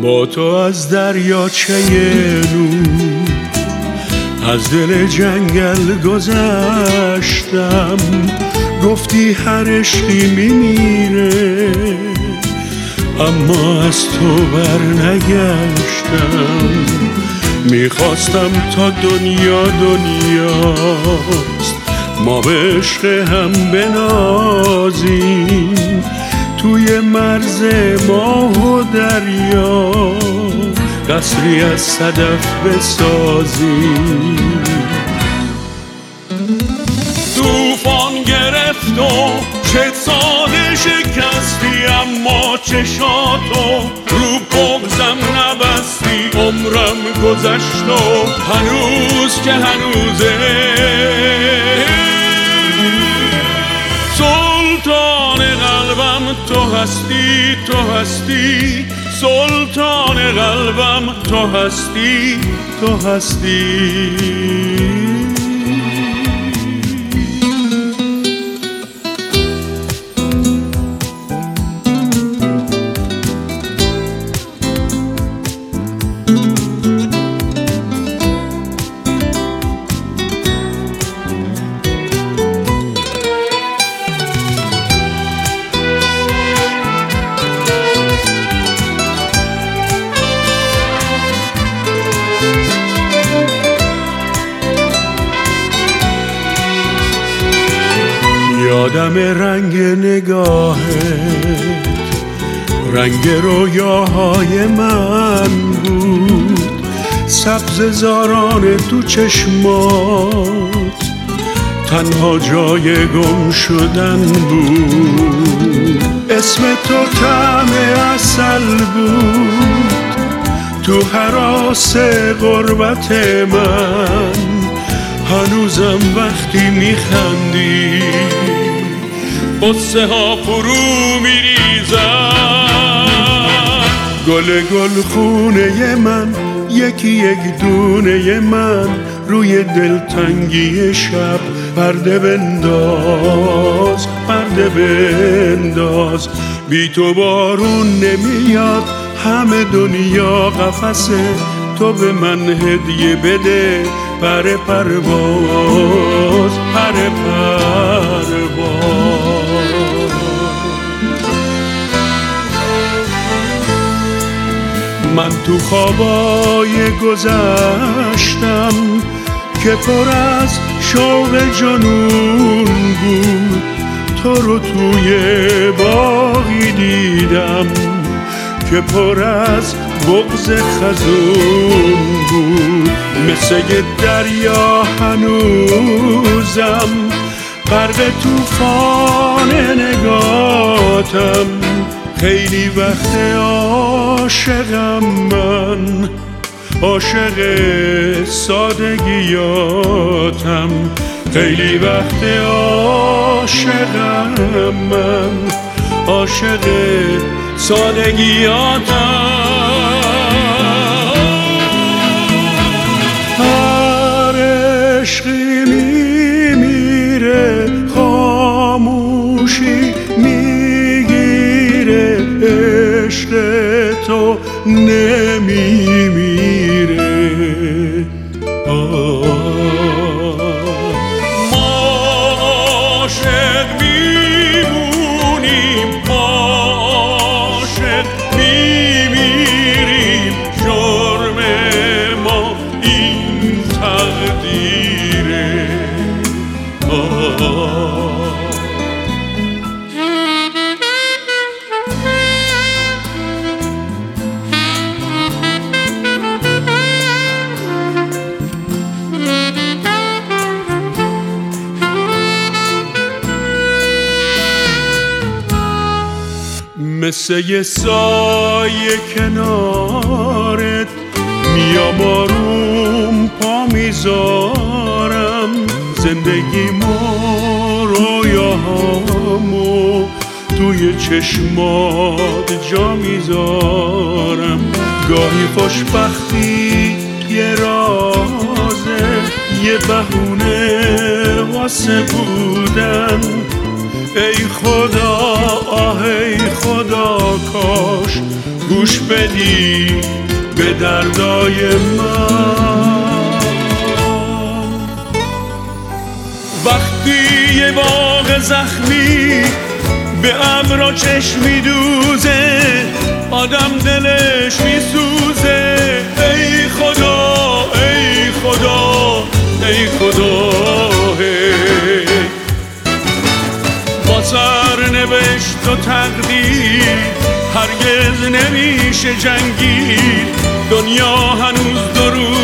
با تو از دریاچه نور از دل جنگل گذشتم، گفتی هر عشقی میمیره اما از تو بر نگشتم. میخواستم تا دنیا دنیاست ما به عشق هم بنازیم، توی مرز ماه و دریا قصری از صدف بسازیم. طوفان گرفت و چه ساله شکستی، اما چشاتو رو بغزم نبستی. عمرم گذشت و هنوز که هنوزه سلطان قلبم تو هستی، تو هستی سلطان قلبم، تو هستی، تو هستی. یادم رنگ نگاهت، رنگ رویاهای من بود، سبز زاران تو چشمات تنها جای گم شدن بود. اسم تو طعم عسل بود تو هراس غربت من، هنوزم وقتی میخندی قصه ها فرو میریزن. گل خونه من یکی یک دونه من، روی دلتنگی شب پرده بنداز، پرده بنداز. بی تو بارون نمیاد، همه دنیا قفسه، تو به من هدیه بده پر پرواز، پر پرواز. من تو خوابای گذشتم که پر از شوق جنون بود، تو رو توی باغی دیدم که پر از بغض خزون بود. مثل یه دریا هنوزم غرق طوفان نگاتم، خیلی وقت عاشقم من، عاشق سادگیاتم. خیلی وقت عاشقم من، عاشق سادگیاتم. هر عشقی میمیره، خاموشی میگیره، عشق تو نمیمیره. ما عاشق میمونیم، عاشق میمیریم، جرم ما این تقدیره. مثل یه سایه کنارت میام، آروم پا میذارم، زندگیمو رویاهامو توی چشمات جا میذارم. گاهی خوشبختی یه رازه، یه بهونه واسه بودن، ای خدا آه ای خدا کاش گوش بدی به دردای من. وقتی یه باغ زخمی به ابر و چشمی دوزه آدم دلش میسوزه. ای خدا ای خدا ای خدا با سرنوشت و تقدیر هرگز نمیشه جنگید. دنیا هنوز 2 روز